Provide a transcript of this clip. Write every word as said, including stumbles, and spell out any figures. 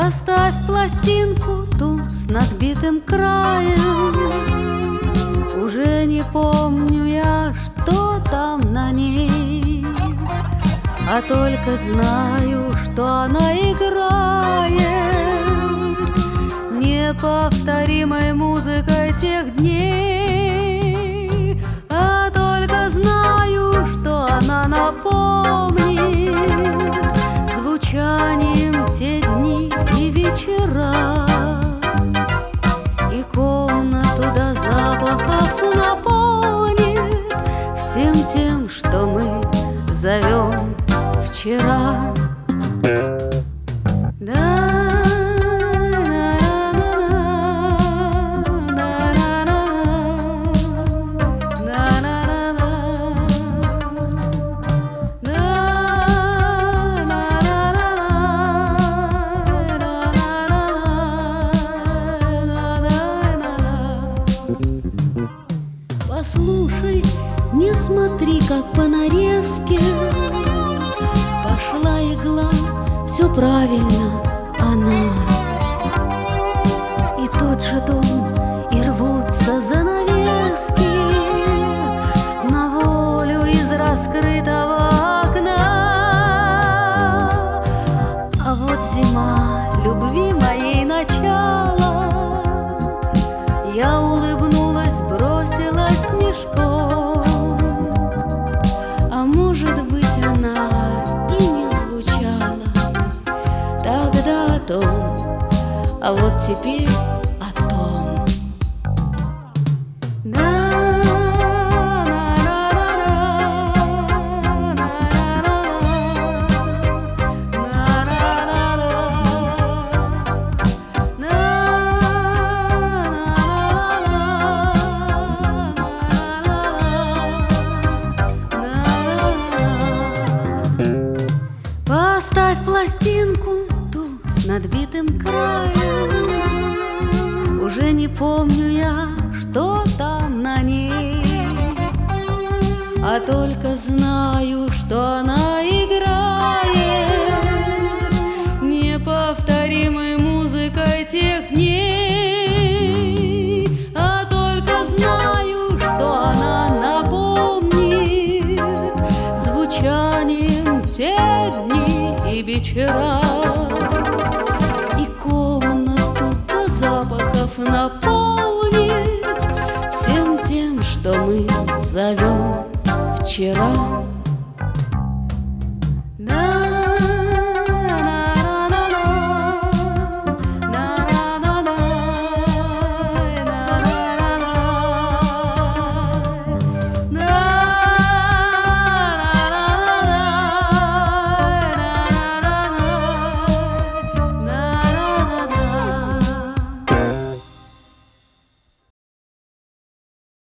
Поставь пластинку ту с надбитым краем. Уже не помню я, что там на ней, а только знаю, что она играет неповторимой музыкой тех дней. А только знаю, что она напомнит звучанием те дни и вечера, и комнату до запахов наполнит всем тем, что мы зовем вчера. Да. Послушай, не смотри, как по нарезке пошла игла, все правильно она. И тот же дом, и рвутся занавески на волю из раскрытого окна. А вот зима любви моей начала, я улыбнулась, бросила снежком. А может быть, она и не звучала тогда о том, а вот теперь о том. Поставь пластинку ту с надбитым краем. Уже не помню я, что там на ней, а только знаю, что она играет неповторимой музыкой тех дней. А только знаю, что она напомнит звучанием те дни и вечера, и комнату до запахов наполнит всем тем, что мы зовем вчера.